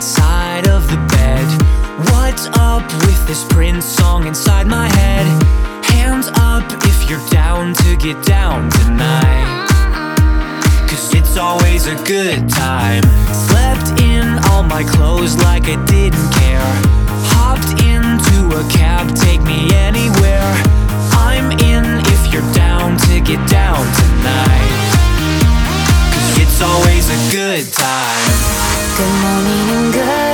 side of the bed. What's up with this Prince song inside my head? Hands up if you're down to get down tonight, 'cause it's always a good time. Slept in all my clothes like I didn't care. Hopped into a cab, take me anywhere. I'm in if you're down to get down tonight, 'cause it's always a good time. Good morning and good